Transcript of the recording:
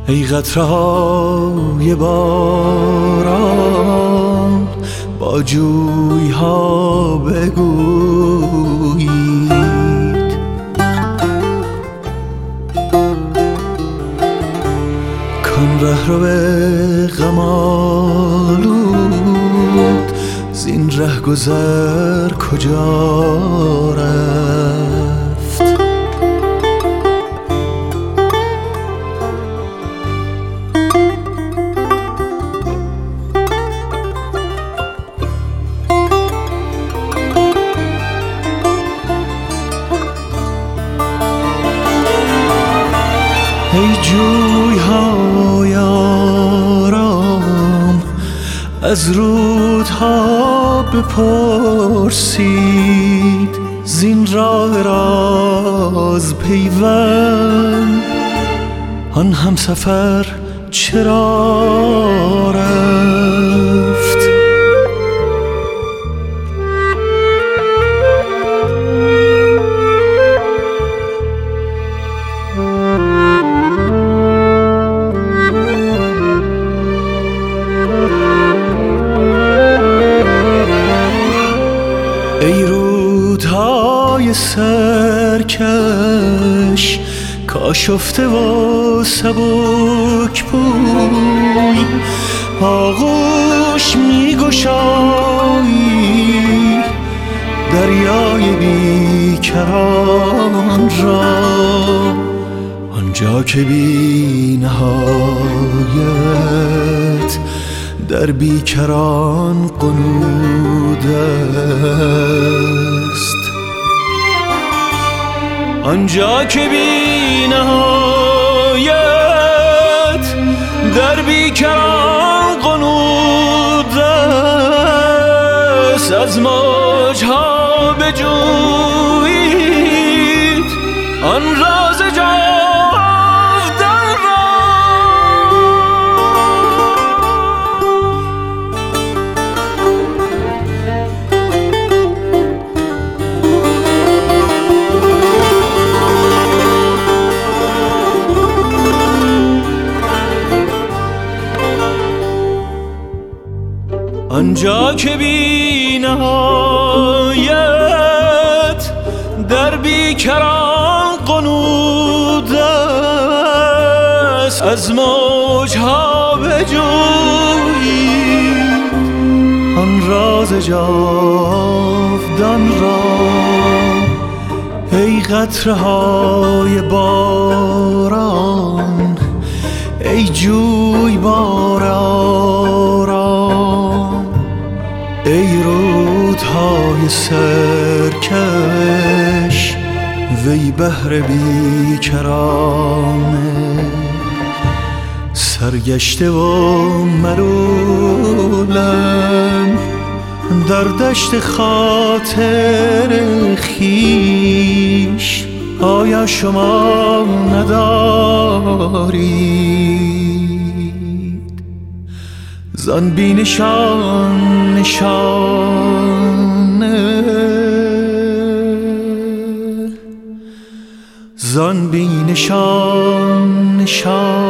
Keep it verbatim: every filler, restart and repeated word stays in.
ای قطره‌های باران با جوی‌ها بگویید کان رهرو غم‌آلود زین ره گذر کجا رفت؟ ای جوی‌های آرام از رودها بپرسید زین راه راز پیوند آن همسفر چرا رفت؟ ای رودهای سرکش کاشفته و سبک بوی آغوش می گشایی دریای بیکران را آنجا که بی نهایت در بیکران قنود است آنجا که بی نهایت در بیکران قنود است از موجها بجویید آن راز جاودان را آنجا که بی نهایت در بیکران قنود است از موجها بجویید آن راز جاودان را ای قطره‌های باران ای جویبار آرام ای رودهای سرکش وی بحر بیکرانه سرگشته و ملولم در دشت خاطر خویش آیا شما ندارید زان بی نشان نشانه زان بی نشان نشانه